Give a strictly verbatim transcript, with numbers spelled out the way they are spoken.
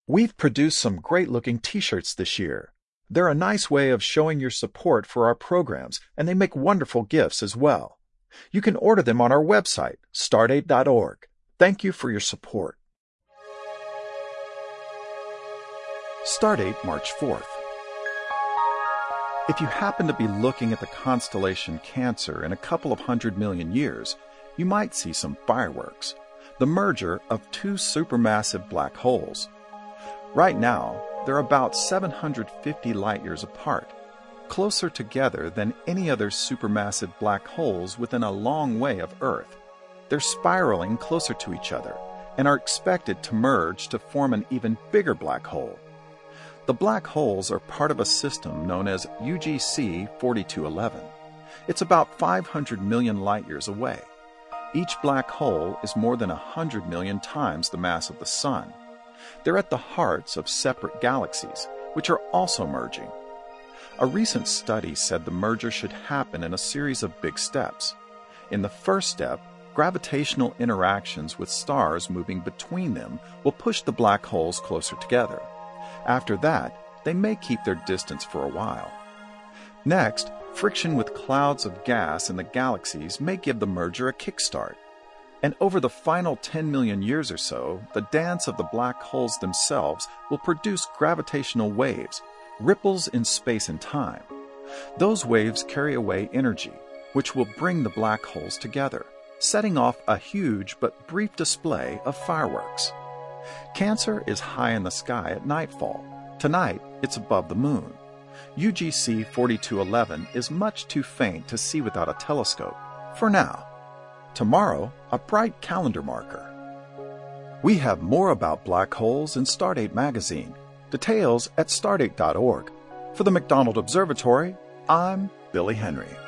We've produced some great-looking t-shirts this year. They're a nice way of showing your support for our programs, and they make wonderful gifts as well. You can order them on our website, stardate dot org. Thank you for your support. Stardate, March fourth. If you happen to be looking at the constellation Cancer in a couple of hundred million years, you might see some fireworks, the merger of two supermassive black holes. Right now, they're about seven hundred fifty light-years apart, closer together than any other supermassive black holes within a long way of Earth. They're spiraling closer to each other and are expected to merge to form an even bigger black hole. The black holes are part of a system known as U G C forty-two eleven. It's about five hundred million light-years away. Each black hole is more than one hundred million times the mass of the Sun. They're at the hearts of separate galaxies, which are also merging. A recent study said the merger should happen in a series of big steps. In the first step, gravitational interactions with stars moving between them will push the black holes closer together. After that, they may keep their distance for a while. Next, friction with clouds of gas in the galaxies may give the merger a kickstart. And over the final ten million years or so, the dance of the black holes themselves will produce gravitational waves, ripples in space and time. Those waves carry away energy, which will bring the black holes together, setting off a huge but brief display of fireworks. Cancer is high in the sky at nightfall. Tonight, it's above the moon. U G C forty-two eleven is much too faint to see without a telescope, for now. Tomorrow, a bright calendar marker. We have more about black holes in Stardate magazine. Details at stardate dot org. For the McDonald Observatory, I'm Billy Henry.